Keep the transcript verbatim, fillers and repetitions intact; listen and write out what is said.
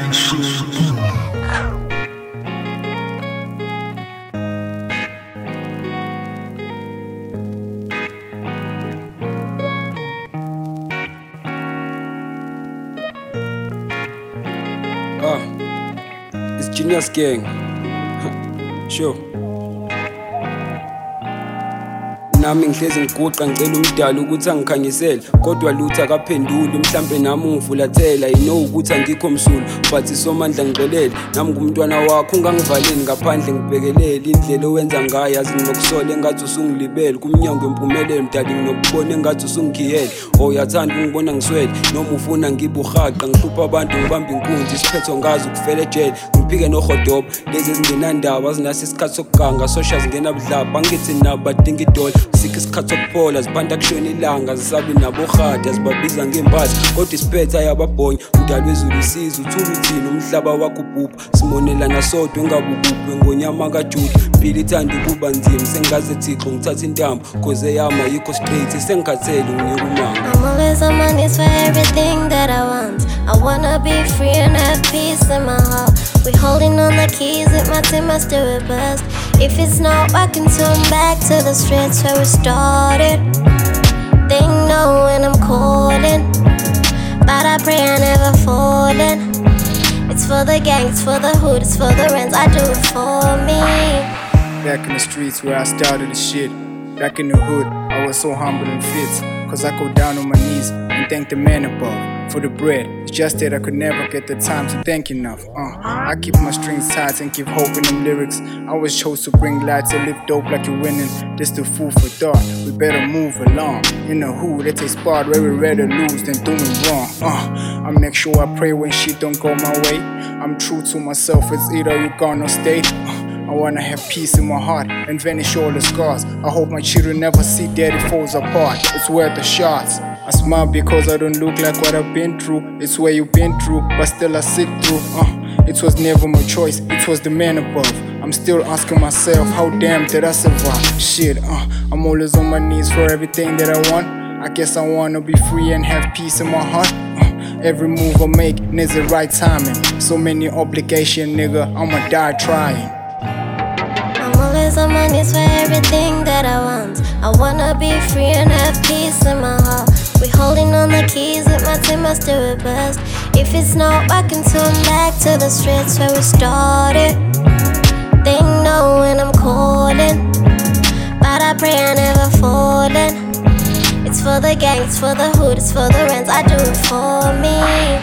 Ah, it's Genius Gang. Sure. Nami ngihlezi ngiguqa ngicela umdali ukuthi angikhangisele, kodwa lutho akaphenduli. Mhlambe nami ungivulathela, I know ukuthi angikho msulu but isomandla ngixolele. Nami ngumntwana wakho ungangivaleli ngaphandle ngibhekelele. Indlela owenza ngayo yazi nginokusola engathi usungilibele. Kumnyango wempumelelo mdali nginokubona engathi usungikhiyele. Oh uyathanda ungibona ngiswele noma ufuna ngibe uhaqa. Ngihlupha abantu ngibamba inkunzi isiphetho ngazi ukufela ejele. Ngiphike nohodoba lezi ezingenandaba azinaso isikhathi sokuganga. Social zingena budlapha angithi nabo badinga idola. Sikho isikhathi sokuphola ziphanda kushona ilanga. Zisabi nabo rhada zibabiza ngempahla kodwa isiphetha yababhonya. Mdali wezulu isizwe uthula uthini umhlaba wakho ubhubha. Simonelana sodwa engabubuphe ngonyama kaJuda. Impilo ithanda ukuba nzima sengaze Thixo ngithatha intambo cause eyama yikho straight sengikhathele nginika umanga. I'm always on my knees for everything that I want. I wanna be free and have peace in my heart. We holding on the keys with my team, I still it best. If it's not working, turn back to the streets where we started. They know when I'm calling, but I pray I never falling. It's for the gang, it's for the hood, it's for the rents, I do it for me. Back in the streets where I started the shit. Back in the hood, I was so humble and fit. Cause I go down on my knees and thank the man above for the bread. It's just that I could never get the time to thank enough. uh, I keep my strings tight and keep hope in them lyrics. I was chose to bring light to live dope like you're winning. This the food for thought, we better move along. In the hood, they take spot where we rather lose than doing wrong. uh, I make sure I pray when shit don't go my way. I'm true to myself, it's either you gone or stay. uh, I wanna have peace in my heart and vanish all the scars. I hope my children never see daddy falls apart. It's worth the shots. I smile because I don't look like what I've been through. It's where you've been through, but still I sit through. Uh, it was never my choice, it was the man above. I'm still asking myself, how damn did I survive? Shit, uh, I'm always on my knees for everything that I want. I guess I wanna be free and have peace in my heart. Uh, every move I make needs the right timing. So many obligation, nigga, I'ma die trying. I'm always on my knees for everything that I want. I wanna be free and have peace in my heart. We holding on the keys with my team, I still it best. If it's not working, turn back to the streets where we started. They know when I'm calling, but I pray I never falling. It's for the gang, it's for the hood, it's for the rents, I do it for me.